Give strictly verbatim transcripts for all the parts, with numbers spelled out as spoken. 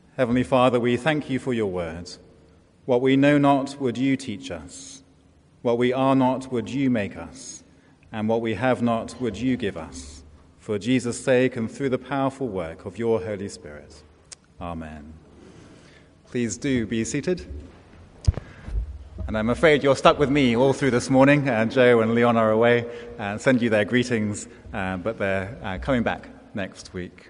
Heavenly Father, we thank you for your word. What we know not would you teach us. What we are not would you make us. And what we have not would you give us. For Jesus' sake and through the powerful work of your Holy Spirit. Amen. Please do be seated. And I'm afraid you're stuck with me all through this morning. Uh, Joe and Leon are away and send you their greetings, uh, but they're uh, coming back next week.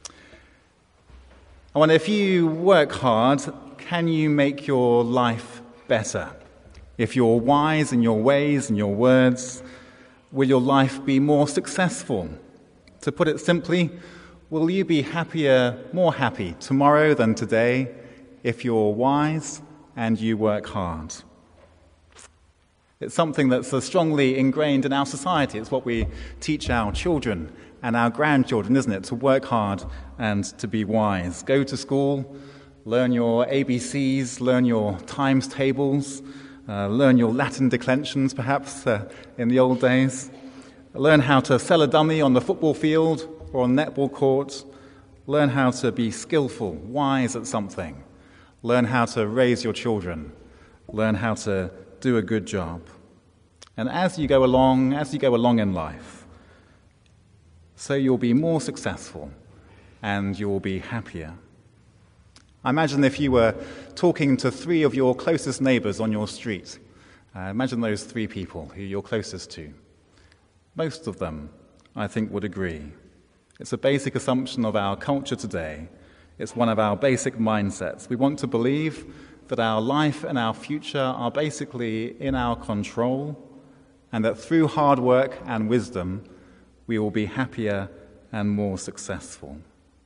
I wonder, if you work hard, can you make your life better? If you're wise in your ways and your words, will your life be more successful? To put it simply, will you be happier, more happy tomorrow than today if you're wise and you work hard? It's something that's so strongly ingrained in our society. It's what we teach our children and our grandchildren, isn't it? To work hard and to be wise. Go to school, learn your A B Cs, learn your times tables, uh, learn your Latin declensions, perhaps, uh, in the old days. Learn how to sell a dummy on the football field or on the netball court. Learn how to be skillful, wise at something. Learn how to raise your children. Learn how to do a good job. And as you go along, as you go along in life, so you'll be more successful and you'll be happier. I imagine if you were talking to three of your closest neighbors on your street, uh, imagine those three people who you're closest to. Most of them, I think, would agree. It's a basic assumption of our culture today. It's one of our basic mindsets. We want to believe that our life and our future are basically in our control, and that through hard work and wisdom, we will be happier and more successful.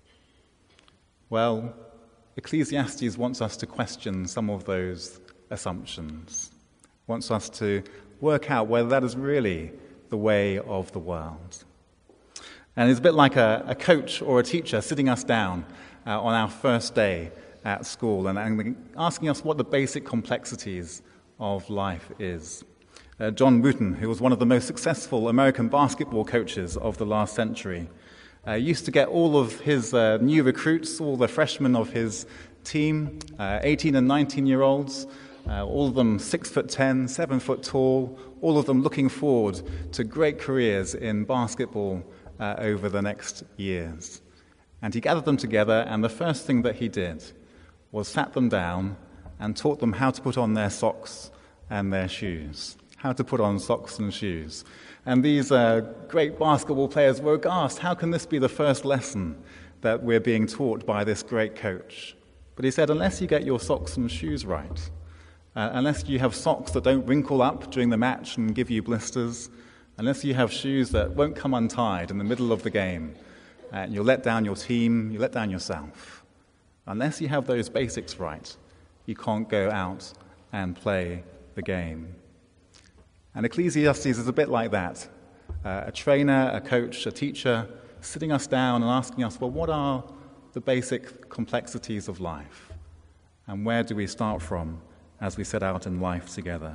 Well, Ecclesiastes wants us to question some of those assumptions, wants us to work out whether that is really the way of the world. And it's a bit like a, a coach or a teacher sitting us down uh, on our first day at school and, and asking us what the basic complexities of life is. Uh, John Wooten, who was one of the most successful American basketball coaches of the last century, uh, used to get all of his uh, new recruits, all the freshmen of his team, uh, eighteen and nineteen-year-olds, uh, all of them six foot ten, seven foot tall, all of them looking forward to great careers in basketball uh, over the next years. And he gathered them together, and the first thing that he did was sat them down and taught them how to put on their socks and their shoes. How to put on socks and shoes. And these uh, great basketball players were aghast. How can this be the first lesson that we're being taught by this great coach? But he said, unless you get your socks and shoes right, uh, unless you have socks that don't wrinkle up during the match and give you blisters, unless you have shoes that won't come untied in the middle of the game, and uh, you'll let down your team, you let down yourself. Unless you have those basics right, you can't go out and play the game. And Ecclesiastes is a bit like that. Uh, a trainer, a coach, a teacher, sitting us down and asking us, well, what are the basic complexities of life? And where do we start from as we set out in life together?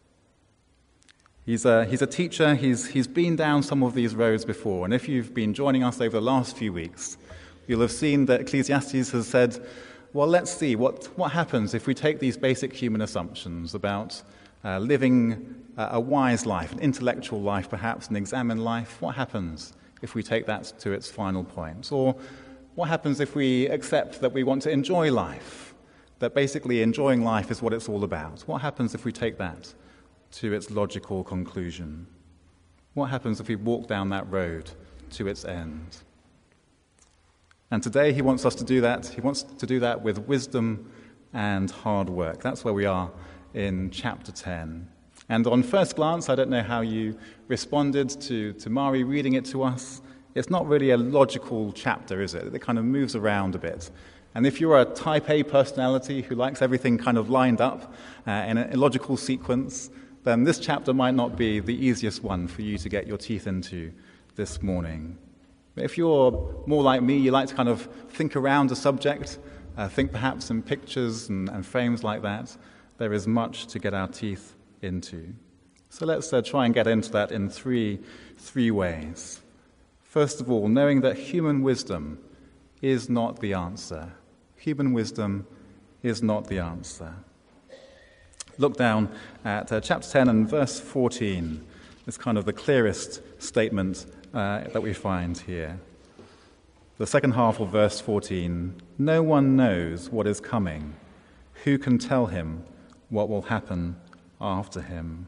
He's a, he's a teacher. He's, he's been down some of these roads before. And if you've been joining us over the last few weeks, you'll have seen that Ecclesiastes has said, well, let's see what, what happens if we take these basic human assumptions about uh, living a wise life, an intellectual life perhaps, an examined life. What happens if we take that to its final point? Or what happens if we accept that we want to enjoy life, that basically enjoying life is what it's all about? What happens if we take that to its logical conclusion? What happens if we walk down that road to its end? And today he wants us to do that. He wants to do that with wisdom and hard work. That's where we are in chapter ten. And on first glance, I don't know how you responded to, to Mari reading it to us. It's not really a logical chapter, is it? It kind of moves around a bit. And if you're a type A personality who likes everything kind of lined up uh, in a logical sequence, then this chapter might not be the easiest one for you to get your teeth into this morning. But if you're more like me, you like to kind of think around a subject, uh, think perhaps in pictures and, and frames like that, there is much to get our teeth into. So let's uh, try and get into that in three, three ways. First of all, knowing that human wisdom is not the answer. Human wisdom is not the answer. Look down at uh, chapter ten and verse fourteen. It's kind of the clearest statement uh, that we find here. The second half of verse fourteen, no one knows what is coming. Who can tell him what will happen after him?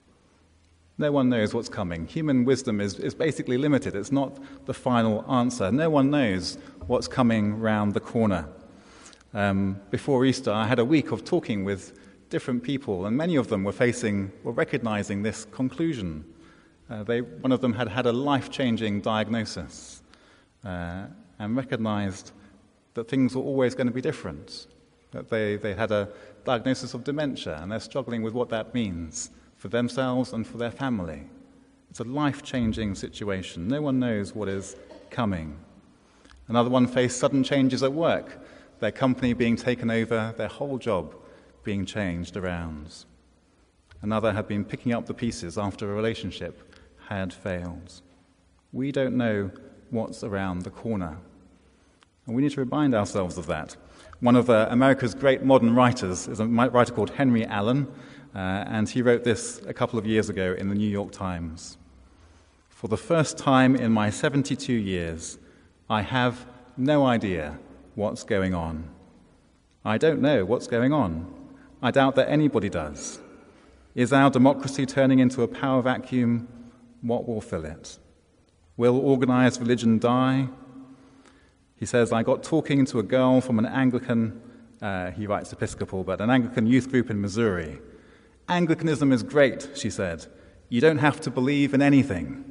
No one knows what's coming. Human wisdom is, is basically limited. It's not the final answer. No one knows what's coming round the corner. Um, before Easter, I had a week of talking with different people, and many of them were facing, were recognizing this conclusion. Uh, they, one of them had had a life-changing diagnosis uh, and recognized that things were always going to be different, that they, they had a diagnosis of dementia, and they're struggling with what that means for themselves and for their family. It's a life-changing situation. No one knows what is coming. Another one faced sudden changes at work, their company being taken over, their whole job being changed around. Another had been picking up the pieces after a relationship had failed. We don't know what's around the corner. And we need to remind ourselves of that. One of uh, America's great modern writers is a writer called Henry Allen, uh, and he wrote this a couple of years ago in the New York Times. For the first time in my seventy-two years, I have no idea what's going on. I don't know what's going on. I doubt that anybody does. Is our democracy turning into a power vacuum? What will fill it? Will organized religion die? He says, I got talking to a girl from an Anglican, uh, he writes Episcopal, but an Anglican youth group in Missouri. Anglicanism is great, she said. You don't have to believe in anything.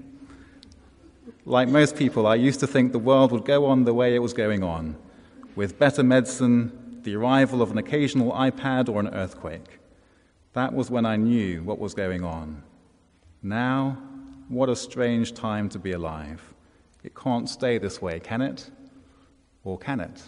Like most people, I used to think the world would go on the way it was going on, with better medicine, the arrival of an occasional iPad or an earthquake. That was when I knew what was going on. Now, what a strange time to be alive. It can't stay this way, can it? Or can it?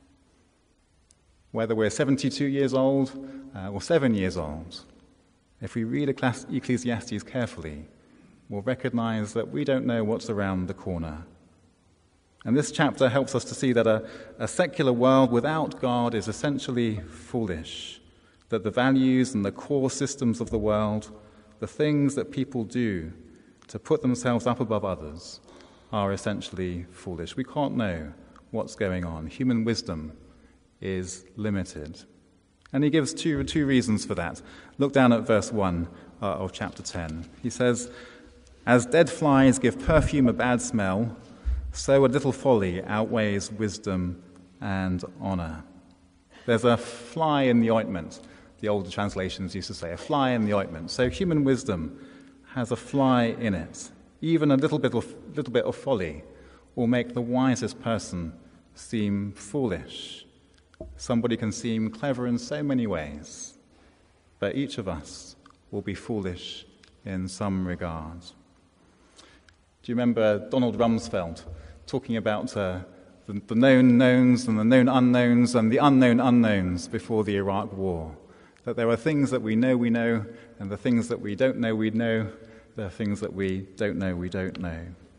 Whether we're seventy-two years old uh, or seven years old, if we read Ecclesiastes carefully, we'll recognize that we don't know what's around the corner. And this chapter helps us to see that a, a secular world without God is essentially foolish, that the values and the core systems of the world, the things that people do to put themselves up above others, are essentially foolish. We can't know what's going on. Human wisdom is limited. And he gives two, two reasons for that. Look down at verse one uh, of chapter ten. He says, as dead flies give perfume a bad smell, so a little folly outweighs wisdom and honor. There's a fly in the ointment, the older translations used to say, a fly in the ointment. So human wisdom has a fly in it. Even a little bit of, little bit of folly will make the wisest person seem foolish. Somebody can seem clever in so many ways, but each of us will be foolish in some regard. Do you remember Donald Rumsfeld talking about uh, the, the known knowns and the known unknowns and the unknown unknowns before the Iraq War? That there are things that we know we know, and the things that we don't know we know, there are things that we don't know we don't know.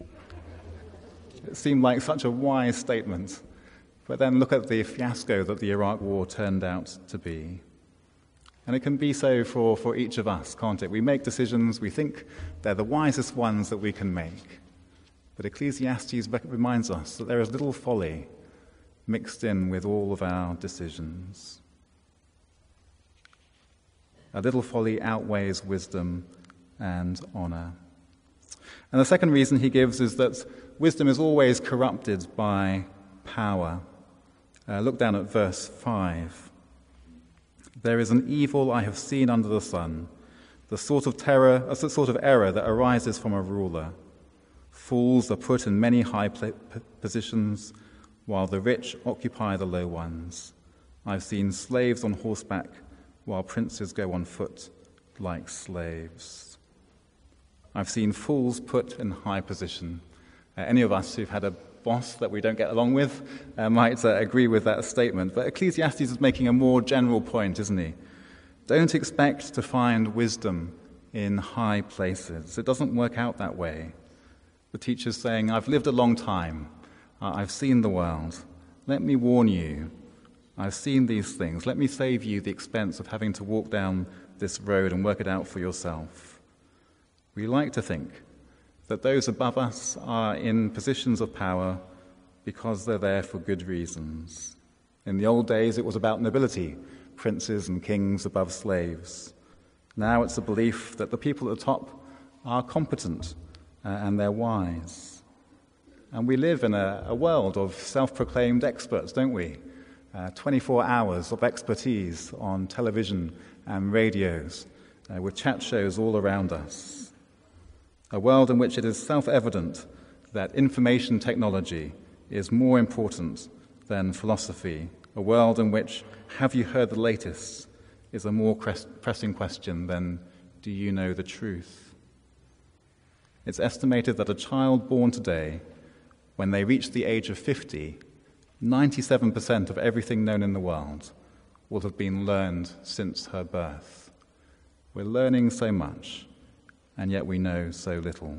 It seemed like such a wise statement, but then look at the fiasco that the Iraq War turned out to be. And it can be so for, for each of us, can't it? We make decisions, we think they're the wisest ones that we can make. But Ecclesiastes reminds us that there is little folly mixed in with all of our decisions. A little folly outweighs wisdom and honor. And the second reason he gives is that wisdom is always corrupted by power. Uh, look down at verse five. There is an evil I have seen under the sun, the sort of terror, a sort of error that arises from a ruler. Fools are put in many high positions, while the rich occupy the low ones. I've seen slaves on horseback, while princes go on foot like slaves. I've seen fools put in high position. Uh, any of us who've had a boss that we don't get along with uh, might uh, agree with that statement. But Ecclesiastes is making a more general point, isn't he? Don't expect to find wisdom in high places. It doesn't work out that way. The teacher's saying, I've lived a long time. Uh, I've seen the world. Let me warn you, I've seen these things. Let me save you the expense of having to walk down this road and work it out for yourself. We like to think that those above us are in positions of power because they're there for good reasons. In the old days, it was about nobility, princes and kings above slaves. Now it's a belief that the people at the top are competent uh, and they're wise. And we live in a, a world of self-proclaimed experts, don't we? Uh, twenty-four hours of expertise on television and radios, uh, with chat shows all around us. A world in which it is self-evident that information technology is more important than philosophy. A world in which "have you heard the latest" is a more cres- pressing question than "do you know the truth?" It's estimated that a child born today, when they reach the age of fifty, ninety-seven percent of everything known in the world will have been learned since her birth. We're learning so much, and yet we know so little.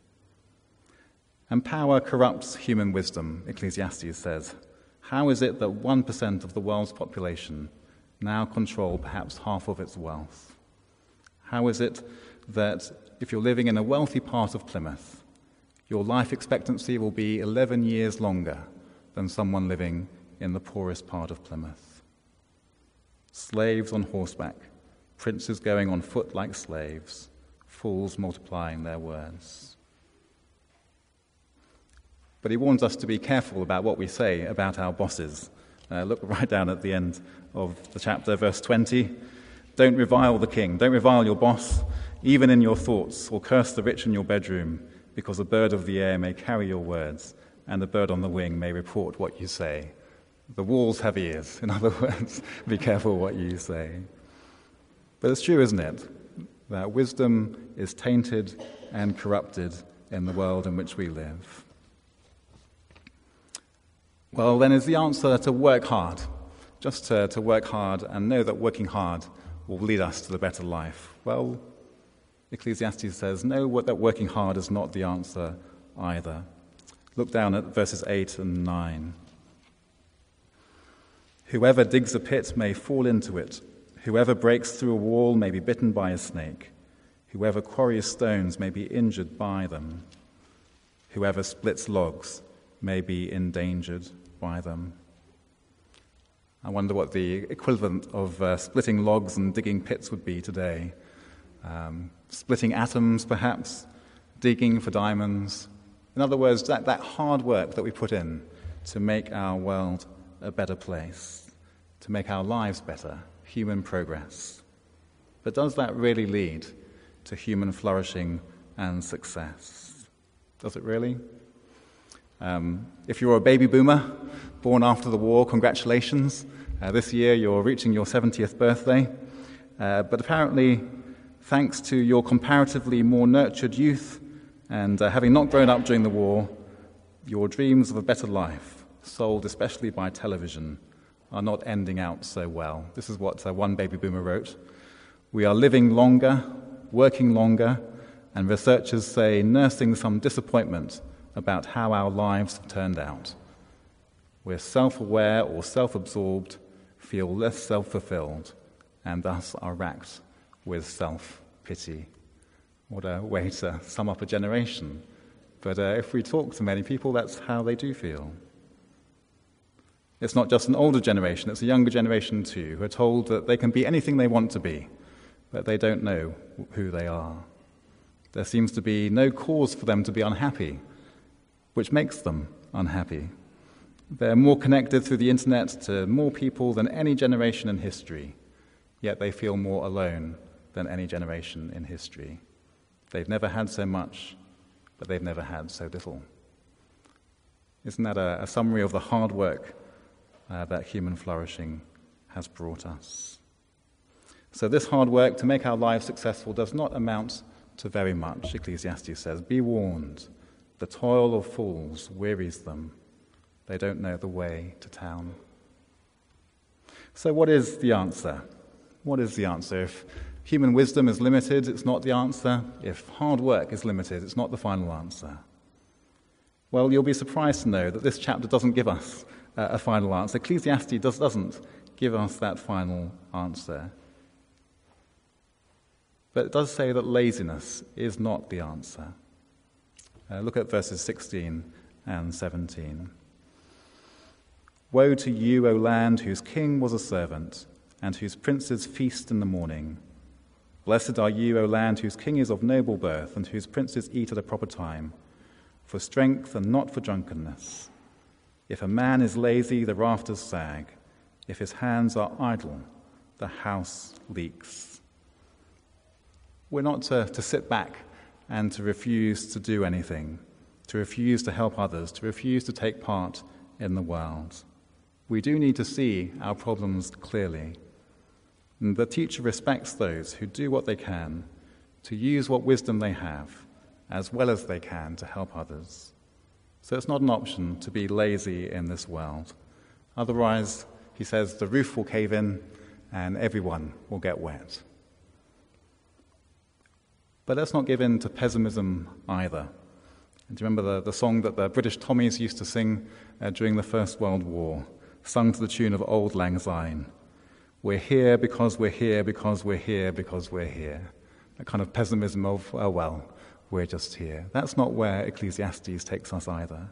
And power corrupts human wisdom, Ecclesiastes says. How is it that one percent of the world's population now control perhaps half of its wealth? How is it that if you're living in a wealthy part of Plymouth, your life expectancy will be eleven years longer than someone living in the poorest part of Plymouth? Slaves on horseback, princes going on foot like slaves, fools multiplying their words. But he warns us to be careful about what we say about our bosses. Uh, look right down at the end of the chapter, verse twenty. Don't revile the king, don't revile your boss, even in your thoughts, or curse the rich in your bedroom, because a bird of the air may carry your words, and the bird on the wing may report what you say. The walls have ears. In other words, be careful what you say. But it's true, isn't it, that wisdom is tainted and corrupted in the world in which we live. Well, then is the answer to work hard, just to, to work hard and know that working hard will lead us to the better life? Well, Ecclesiastes says, no, that working hard is not the answer either. Look down at verses eight and nine. Whoever digs a pit may fall into it. Whoever breaks through a wall may be bitten by a snake. Whoever quarries stones may be injured by them. Whoever splits logs may be endangered by them. I wonder what the equivalent of uh, splitting logs and digging pits would be today. Um, splitting atoms, perhaps, digging for diamonds. In other words, that, that hard work that we put in to make our world a better place, to make our lives better, human progress. But does that really lead to human flourishing and success? Does it really? Um, if you're a baby boomer, born after the war, congratulations. Uh, this year you're reaching your seventieth birthday. Uh, but apparently, thanks to your comparatively more nurtured youth, and uh, having not grown up during the war, your dreams of a better life, sold especially by television, are not ending out so well. This is what uh, one baby boomer wrote. We are living longer, working longer, and researchers say nursing some disappointment about how our lives have turned out. We're self-aware or self-absorbed, feel less self-fulfilled, and thus are racked with self-pity. What a way to sum up a generation. But uh, if we talk to many people, that's how they do feel. It's not just an older generation, it's a younger generation too, who are told that they can be anything they want to be, but they don't know who they are. There seems to be no cause for them to be unhappy, which makes them unhappy. They're more connected through the internet to more people than any generation in history, yet they feel more alone than any generation in history. They've never had so much, but they've never had so little. Isn't that a, a summary of the hard work uh, that human flourishing has brought us? So this hard work to make our lives successful does not amount to very much, Ecclesiastes says. Be warned. The toil of fools wearies them. They don't know the way to town. So what is the answer? What is the answer? If human wisdom is limited, it's not the answer. If hard work is limited, it's not the final answer. Well, you'll be surprised to know that this chapter doesn't give us uh, a final answer. Ecclesiastes does, doesn't give us that final answer. But it does say that laziness is not the answer. Uh, look at verses sixteen and seventeen. Woe to you, O land, whose king was a servant, and whose princes feast in the morning. Blessed are you, O land, whose king is of noble birth, and whose princes eat at a proper time, for strength and not for drunkenness. If a man is lazy, the rafters sag. If his hands are idle, the house leaks. We're not to, to sit back and to refuse to do anything, to refuse to help others, to refuse to take part in the world. We do need to see our problems clearly. And the teacher respects those who do what they can to use what wisdom they have as well as they can to help others. So it's not an option to be lazy in this world. Otherwise, he says, the roof will cave in and everyone will get wet. But let's not give in to pessimism either. And do you remember the, the song that the British Tommies used to sing uh, during the First World War, sung to the tune of Auld Lang Syne? We're here because we're here, because we're here, because we're here. That kind of pessimism of, oh well, we're just here. That's not where Ecclesiastes takes us either.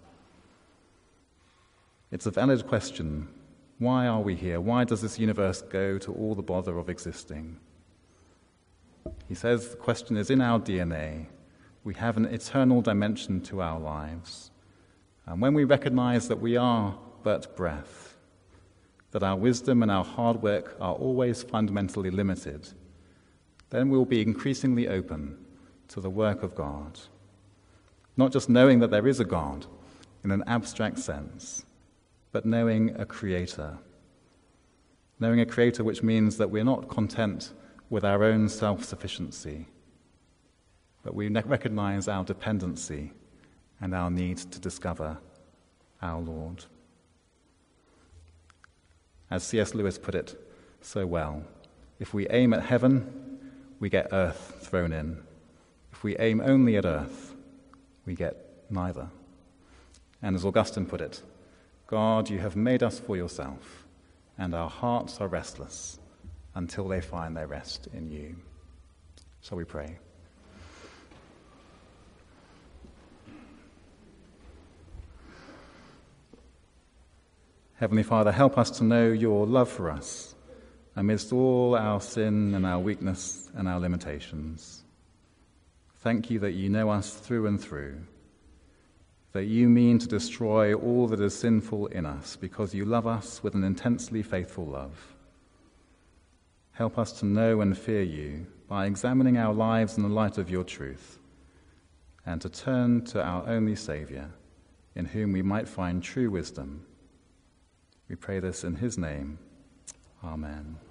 It's a valid question. Why are we here? Why does this universe go to all the bother of existing? He says the question is in our D N A. We have an eternal dimension to our lives. And when we recognize that we are but breath, that our wisdom and our hard work are always fundamentally limited, then we'll be increasingly open to the work of God. Not just knowing that there is a God in an abstract sense, but knowing a creator. Knowing a creator which means that we're not content with our own self-sufficiency, but we recognize our dependency and our need to discover our Lord. As C S Lewis put it so well, if we aim at heaven, we get earth thrown in. If we aim only at earth, we get neither. And as Augustine put it, God, you have made us for yourself, and our hearts are restless until they find their rest in you. Shall we pray? Heavenly Father, help us to know your love for us amidst all our sin and our weakness and our limitations. Thank you that you know us through and through, that you mean to destroy all that is sinful in us because you love us with an intensely faithful love. Help us to know and fear you by examining our lives in the light of your truth, and to turn to our only Saviour, in whom we might find true wisdom. We pray this in his name. Amen.